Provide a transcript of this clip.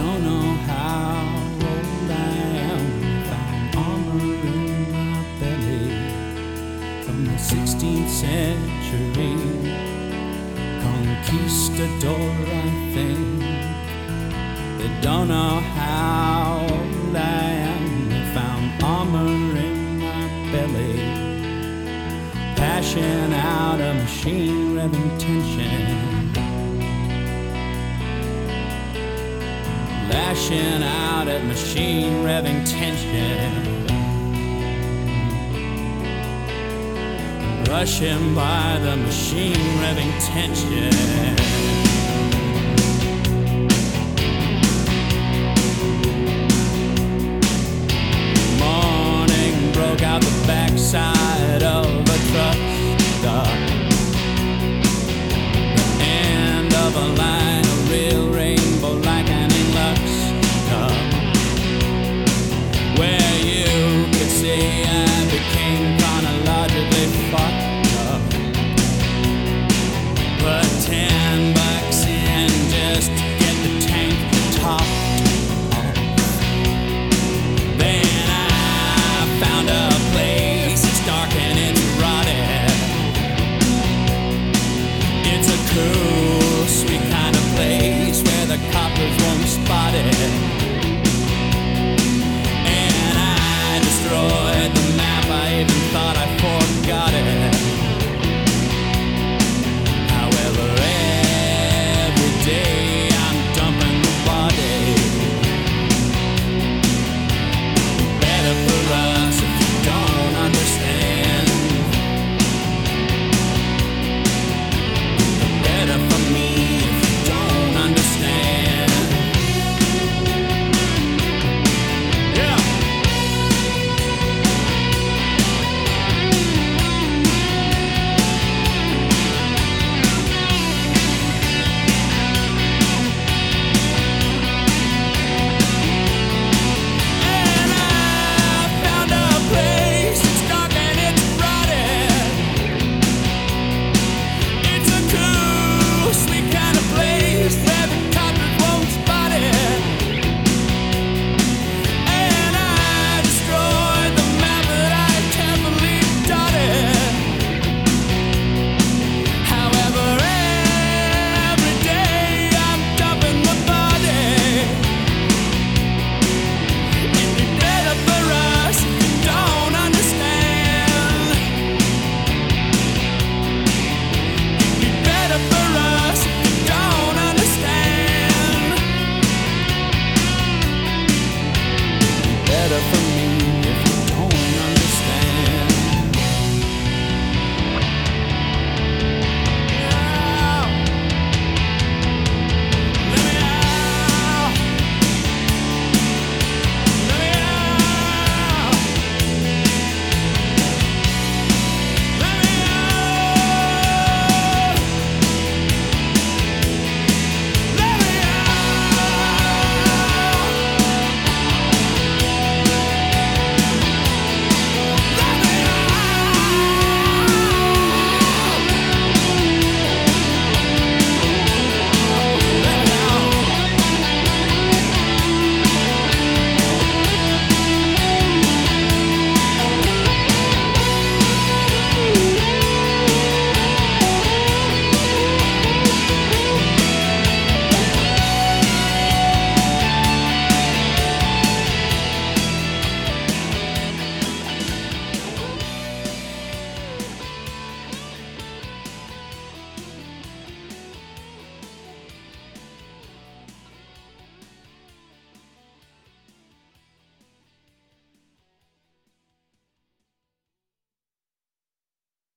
don't know how old I am. Found armor in my belly from the 16th century. Conquistador, I think. They don't know how old I am. They found armor in my belly, passion out of machine revving tension, lashing out at machine revving tension, rushing by the machine revving tension. Morning broke out the backside of a truck stop, the end of a line, a real rainbow like an Lux cup, where you could see I became chronologically fucked up. Put $10 in just to get the tank topped off. Then I found a place, it's dark and it's rotted. It's a cool, sweet kind of place where the coppers won't spot it. And I destroyed the map, I even thought I forgot it. However, every day I'm dumping the body. Better for us if you don't understand. Better for me if you don't understand. Yeah. And I found a place, it's dark and it's rotted. It's a cool, sweet kind of place where the coppers won't spot it. And I destroyed the map that I carefully dotted. However, every day I'm dumping the body. It'd be better for us if you don't understand. It'd be better for us